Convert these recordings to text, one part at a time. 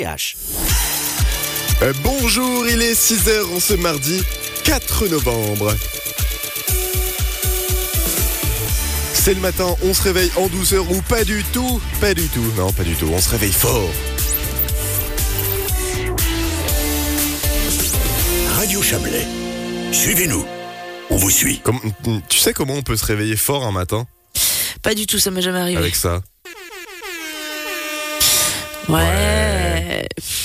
Bonjour, il est 6h en ce mardi 4 novembre. C'est le matin, on se réveille en douceur ou pas du tout? Non, pas du tout, on se réveille fort. Radio Chablais, suivez-nous, on vous suit. Tu sais comment on peut se réveiller fort un matin? Pas du tout, ça m'est jamais arrivé. Avec ça. Ouais,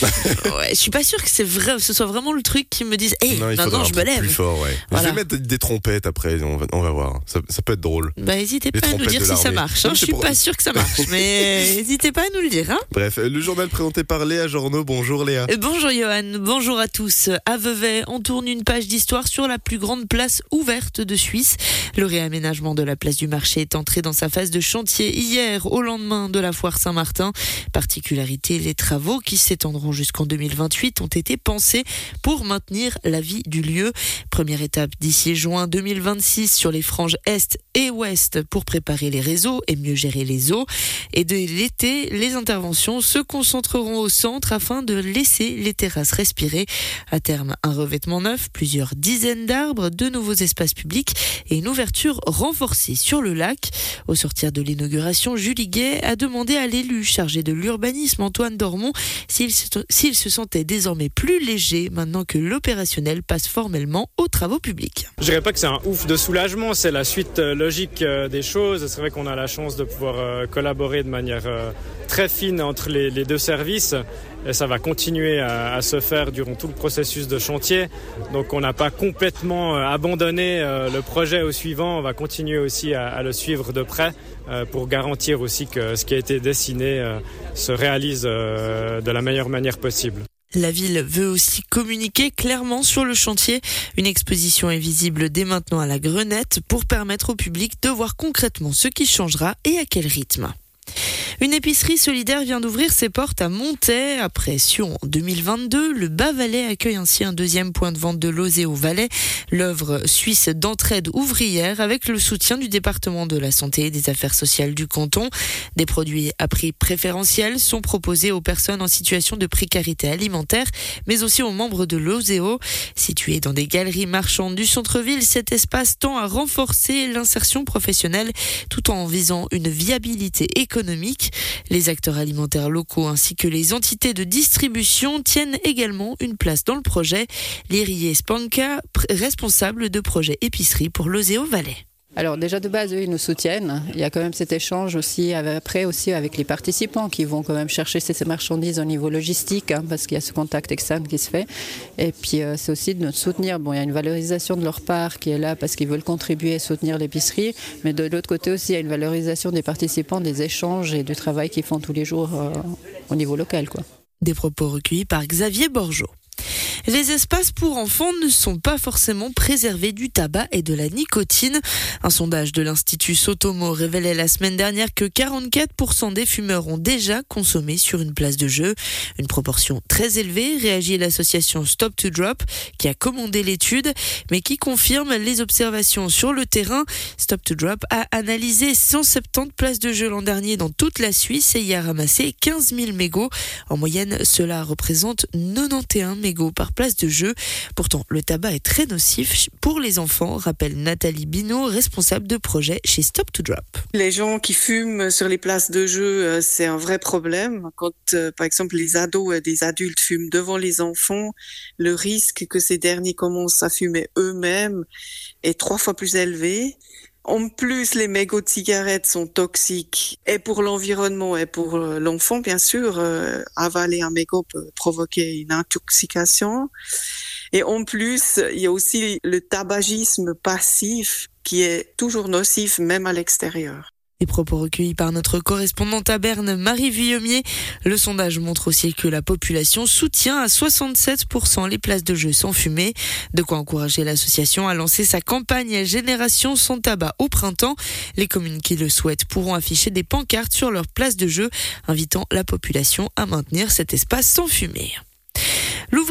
je suis pas sûre que ce soit vraiment le truc qui me dise maintenant je me lève. Plus fort, ouais. Voilà. Je vais mettre des trompettes après, on va voir. Ça peut être drôle. N'hésitez pas à nous dire si ça marche. Je suis pas sûre que ça marche, mais n'hésitez pas à nous le dire. Bref, le journal présenté par Léa Journeau. Bonjour Léa. Bonjour Johan, bonjour à tous. À Vevey, on tourne une page d'histoire sur la plus grande place ouverte de Suisse. Le réaménagement de la place du marché est entré dans sa phase de chantier hier, au lendemain de la foire Saint-Martin. Particularité, les travaux qui s'étendront jusqu'en 2028 ont été pensés pour maintenir la vie du lieu. Première étape d'ici juin 2026 sur les franges est et ouest pour préparer les réseaux et mieux gérer les eaux. Et dès l'été, les interventions se concentreront au centre afin de laisser les terrasses respirer. À terme, un revêtement neuf, plusieurs dizaines d'arbres, de nouveaux espaces publics et une ouverture renforcée sur le lac. Au sortir de l'inauguration, Julie Gay a demandé à l'élu chargé de l'urbanisme, Antoine Dormont, s'il se sentait désormais plus léger maintenant que l'opérationnel passe formellement aux travaux publics. Je dirais pas que c'est un ouf de soulagement, c'est la suite logique des choses. C'est vrai qu'on a la chance de pouvoir collaborer de manière très fine entre les deux services. Et ça va continuer à se faire durant tout le processus de chantier. Donc on n'a pas complètement abandonné le projet au suivant. On va continuer aussi à le suivre de près pour garantir aussi que ce qui a été dessiné se réalise de la meilleure manière possible. La ville veut aussi communiquer clairement sur le chantier. Une exposition est visible dès maintenant à la Grenette pour permettre au public de voir concrètement ce qui changera et à quel rythme. Une épicerie solidaire vient d'ouvrir ses portes à Montaix. Après Sion en 2022, le Bas-Valais accueille ainsi un deuxième point de vente de l'Oseo Valais, l'œuvre suisse d'entraide ouvrière avec le soutien du département de la santé et des affaires sociales du canton. Des produits à prix préférentiel sont proposés aux personnes en situation de précarité alimentaire, mais aussi aux membres de l'Oseo. Situé dans des galeries marchandes du centre-ville, cet espace tend à renforcer l'insertion professionnelle tout en visant une viabilité économique. Les acteurs alimentaires locaux ainsi que les entités de distribution tiennent également une place dans le projet. Lyrie Spanka, responsable de projet épicerie pour l'Oseo Valais. Alors déjà de base, eux, ils nous soutiennent. Il y a quand même cet échange aussi après aussi avec les participants qui vont quand même chercher ces marchandises au niveau logistique parce qu'il y a ce contact externe qui se fait. Et puis c'est aussi de nous soutenir. Bon, il y a une valorisation de leur part qui est là parce qu'ils veulent contribuer et soutenir l'épicerie. Mais de l'autre côté aussi, il y a une valorisation des participants, des échanges et du travail qu'ils font tous les jours au niveau local, quoi. Des propos recueillis par Xavier Borgeot. Les espaces pour enfants ne sont pas forcément préservés du tabac et de la nicotine. Un sondage de l'Institut Sotomo révélait la semaine dernière que 44% des fumeurs ont déjà consommé sur une place de jeu. Une proportion très élevée, réagit l'association Stop to Drop, qui a commandé l'étude, mais qui confirme les observations sur le terrain. Stop to Drop a analysé 170 places de jeu l'an dernier dans toute la Suisse et y a ramassé 15 000 mégots. En moyenne, cela représente 91 mégots par place de jeu. Pourtant, le tabac est très nocif pour les enfants, rappelle Nathalie Binot, responsable de projet chez Stop to Drop. Les gens qui fument sur les places de jeu, c'est un vrai problème. Quand, par exemple, les ados et des adultes fument devant les enfants, le risque que ces derniers commencent à fumer eux-mêmes est 3 fois plus élevé. En plus, les mégots de cigarettes sont toxiques et pour l'environnement et pour l'enfant, bien sûr. Avaler un mégot peut provoquer une intoxication. Et en plus, il y a aussi le tabagisme passif qui est toujours nocif, même à l'extérieur. Des propos recueillis par notre correspondante à Berne, Marie Vuillemier. Le sondage montre aussi que la population soutient à 67% les places de jeu sans fumée. De quoi encourager l'association à lancer sa campagne Génération sans tabac au printemps. Les communes qui le souhaitent pourront afficher des pancartes sur leurs places de jeu, invitant la population à maintenir cet espace sans fumée. L'ouvrier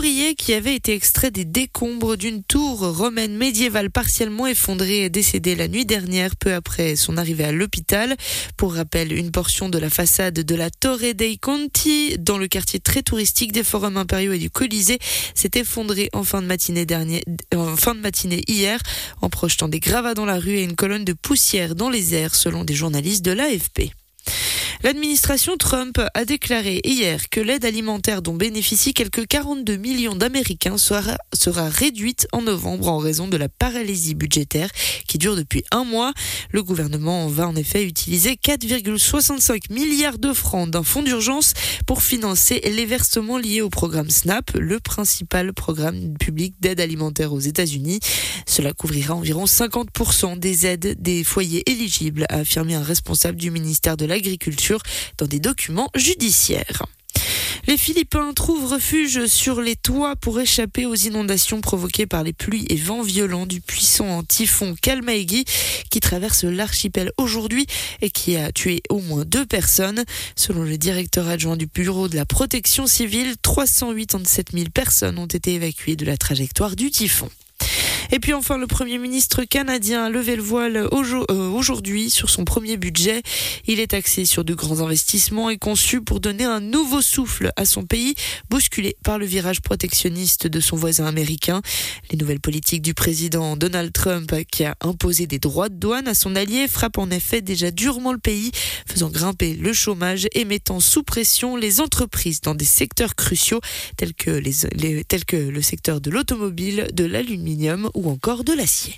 ouvrier qui avait été extrait des décombres d'une tour romaine médiévale partiellement effondrée est décédé la nuit dernière, peu après son arrivée à l'hôpital. Pour rappel, une portion de la façade de la Torre dei Conti, dans le quartier très touristique des Forums impériaux et du Colisée, s'est effondrée en fin de matinée hier, en projetant des gravats dans la rue et une colonne de poussière dans les airs, selon des journalistes de l'AFP. L'administration Trump a déclaré hier que l'aide alimentaire dont bénéficient quelques 42 millions d'Américains sera réduite en novembre en raison de la paralysie budgétaire qui dure depuis un mois. Le gouvernement va en effet utiliser 4,65 milliards de francs d'un fonds d'urgence pour financer les versements liés au programme SNAP, le principal programme public d'aide alimentaire aux États-Unis. Cela couvrira environ 50% des aides des foyers éligibles, a affirmé un responsable du ministère de l'Agriculture dans des documents judiciaires. Les Philippins trouvent refuge sur les toits pour échapper aux inondations provoquées par les pluies et vents violents du puissant typhon Kalmaegi qui traverse l'archipel aujourd'hui et qui a tué au moins 2 personnes. Selon le directeur adjoint du Bureau de la protection civile, 387 000 personnes ont été évacuées de la trajectoire du typhon. Et puis enfin, le Premier ministre canadien a levé le voile aujourd'hui sur son premier budget. Il est axé sur de grands investissements et conçu pour donner un nouveau souffle à son pays, bousculé par le virage protectionniste de son voisin américain. Les nouvelles politiques du président Donald Trump, qui a imposé des droits de douane à son allié, frappent en effet déjà durement le pays, faisant grimper le chômage et mettant sous pression les entreprises dans des secteurs cruciaux tels que le secteur de l'automobile, de l'aluminium ou encore de l'acier.